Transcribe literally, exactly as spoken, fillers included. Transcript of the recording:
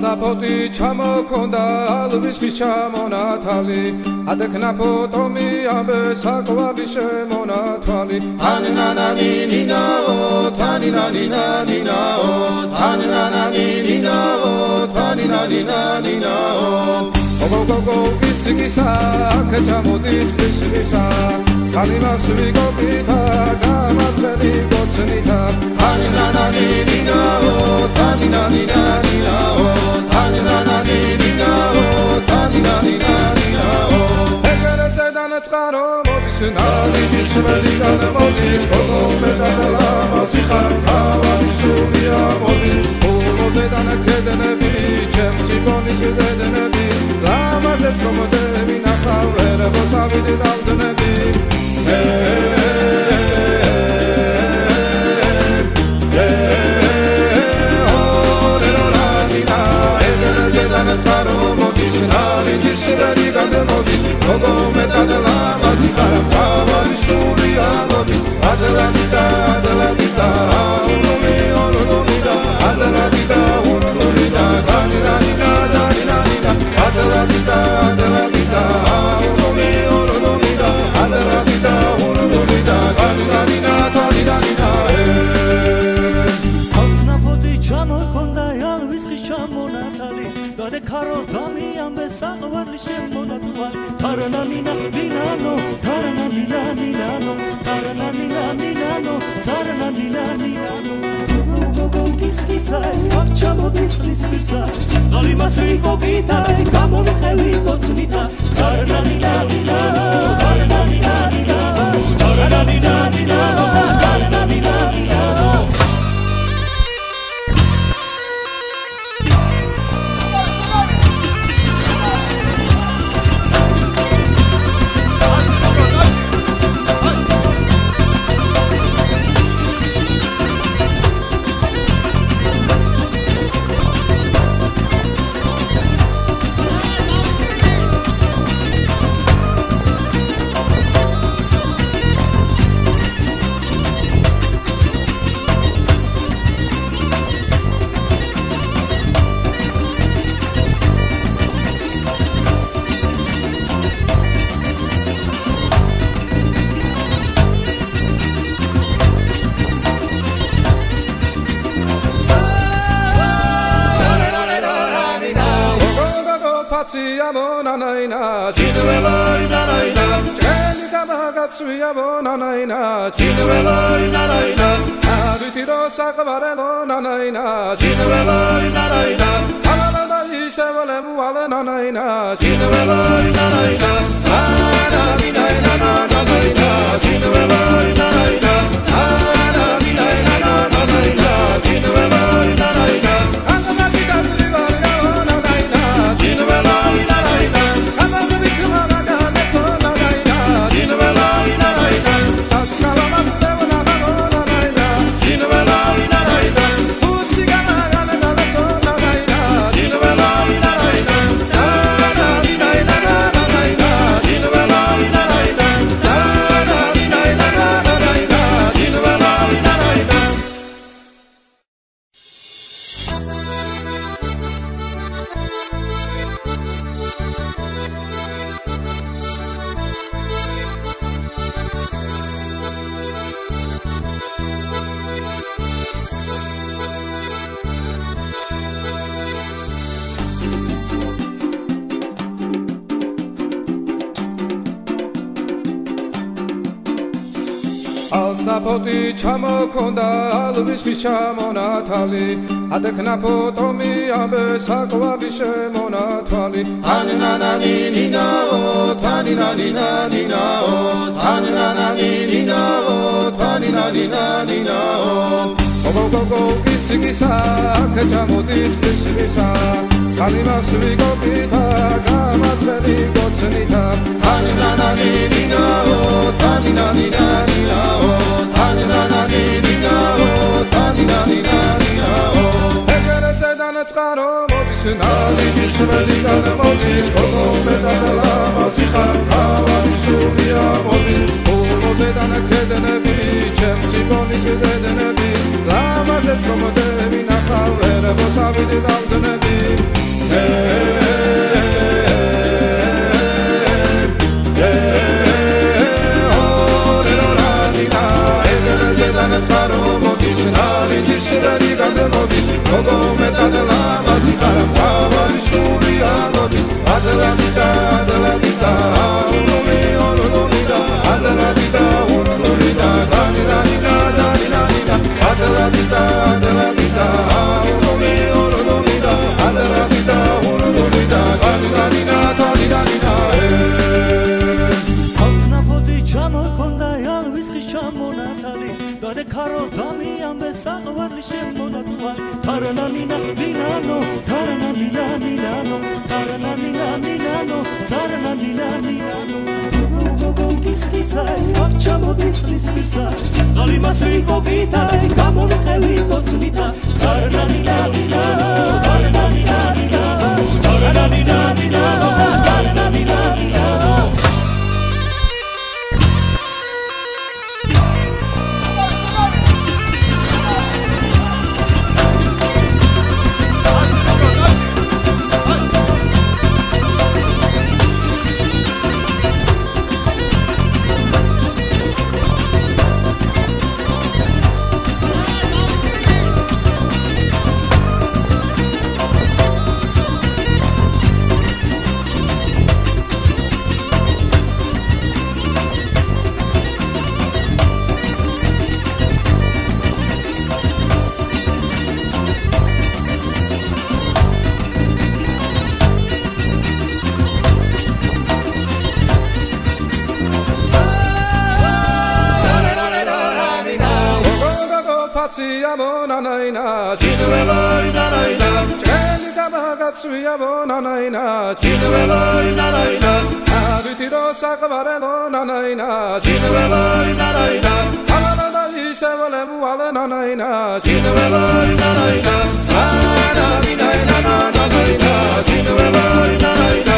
ასნაფოთი ჩამოქონდა ალვისხის ჩამონათალი ადექნაფო ტომი ამბე საყვარლის შემონათვალი თანინანანინინაო თანინანინანინაო თანინანანინინაო თანინანინანინაო გოგოგოგო კისკისა ქეჩამოდი წყლისისა წყალიმას ვიგოგითა გამაძღები გოცნითა თანინანანინინაო თანინანინანინაო თანინანანინინაო თანინანინანინაო ეგერეზე დანაწყარო მოდის ნალიდის ველიდან მოდის გოგომედალა მოზიხარ თავარი სულია მოდის ულმოზე დანაკედნები ჩემ ჯიბონის დედნები ლამაზებს რომ დები ნახავ ვერებოს ავიდი დავდნები წყარო მოდის ნალიდის ველიდან მოდის გოგომედალა მოზიხარ თავარი სულია მოდის ადლადიდა ადლადიდა ულომი ულომიდა ადლადიდა ულომიდა დანინანინა დანინანინა ადლადიდა ადლადიდა ულომი ულომიდა ადლადიდა ულომიდა დანინანინა დანინანინა ასნაფოთი ჩამოქონდა ალვისხის ჩამონათალი გადეკარო დამი ამბე საყვარლის შემონათვალი თარანანინა ნინანო თარანანინა ნინანო თარანანინა ნინანო თარანანინა ნინანო გოგოგოგო კისკისა აქ ჩამოდი წყლისისა წყალი მასი გოგითა გამომხევი გოცნითა თარანანინა ნინანო თარანანინა ნინანო თარანანინა ნინანო თარანანინა ნინანო Nanaina, Chinuela, Nanaina, Chenicamagatsua, Nanaina, Chinuela, Nanaina, Aditiro Sakavarelo, Nanaina, Chinuela, Nanaina, Tanana, Isabella, Nanaina, Chinuela, Nanaina, Nanaina, Nanaina, Chinuela, Nanaina, Nanaina, Nanaina, Chinuela, Nanaina, ასნაფოთი ჩამოქონდა ალვისხის ჩამონათალი ადექნაფო ტომი ამბე საყვარლის შემონათვალი თანინანანინინაო თანინანინანინაო თანინანანინინაო თანინანინანინაო გოგოგოგო კისკისა ქეჩამოდი წყლისისა წყალიმას ვიგოგითა გამაძღები გოცნითა თანინანანინინაო თანინანინანინაო თანინანანინინაო თანინანინანინაო ეგერეზე დანაწყარო მოდის ნალიდის ველიდან მოდის გოგომედალა მოზიხარ თავარი სულია მოდის ულმოზე დანაკედნები ჩემ ჯიბონის დედნები ლამაზებს რომ დები ნახავ ვერებოს ავიდი დავდნები საყვარლის შემონათვალ თარანანინა ნინანო თარანანინა ნინანო თარანანინა ნინანო თარანანინა ნინანო კისკისაი აღჩამოდი წყლის ხისა წყალი მასი გოგითაი გამომხევი კოცნითა თარანანინა ნინანო თარანანინა ნინანო თარანანინა ნინანო თარანანინა ნინანო Siamo nanaina, Chinueloi nanaina, Cheni Damagatsuyamo nanaina, Chinueloi nanaina, Abitiro Sakavarelo nanaina, Chinueloi nanaina, Alanana Isevole Muale nanaina, Chinueloi nanaina, Nanaina nanaina, Chinueloi nanaina.